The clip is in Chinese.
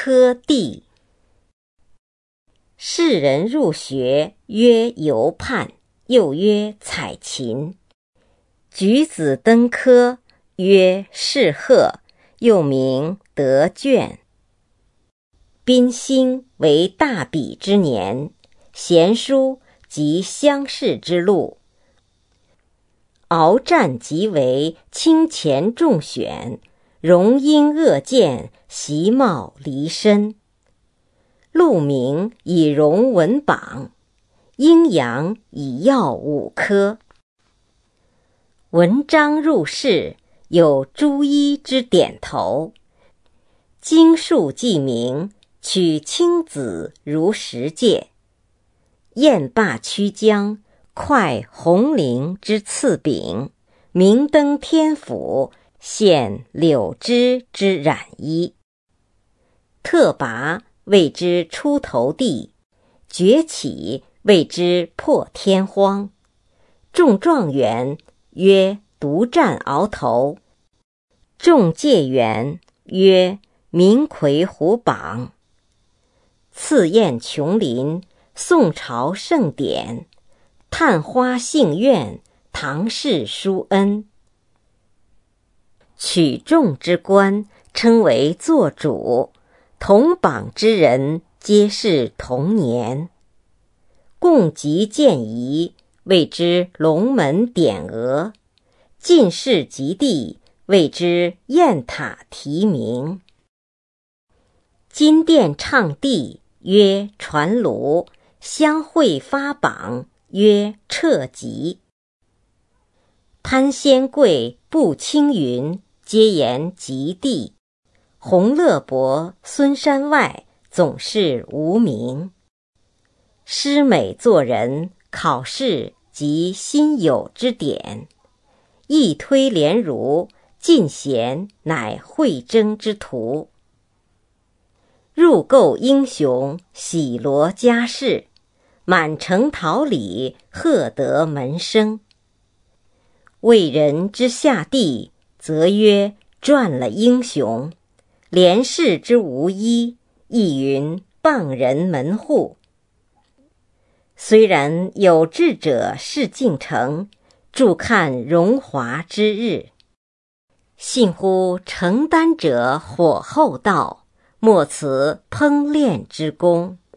科第。士人入学，曰游畔，又曰采芹。举子登科，曰试鹤，又名得卷。宾兴为大比之年，贤书及乡试之路。鏖战即为清前中选，容音恶见，习貌离身。鹿鸣以荣文榜，阴阳以耀五科。文章入仕，有朱一之点头。经术记名，取青子如十戒。雁罢曲江，快红绫之赐柄，明登天府，献柳枝之染衣。特拔谓之出头地，崛起谓之破天荒。中状元曰独占鳌头，中解元曰名魁虎榜。赐宴琼林，宋朝盛典，探花杏苑，唐氏殊恩。取中之官，称为作主，同榜之人，皆是同年。共集见仪，谓之龙门点额。进士及第，谓之雁塔题名。金殿唱帝，曰传卢；相会发榜，曰彻集。潘仙贵、步青云，皆言及第。洪乐伯、孙山外，总是无名。诗美作人，考试及辛酉之典。一推连儒，进贤乃惠征之徒。入购英雄，喜罗家世，满城桃李，贺得门生。为人之下地，则曰传了英雄；连氏之无一，亦云傍人门户。虽然有志者事竟成，注看荣华之日。信乎承担者火候到，莫辞烹炼之功。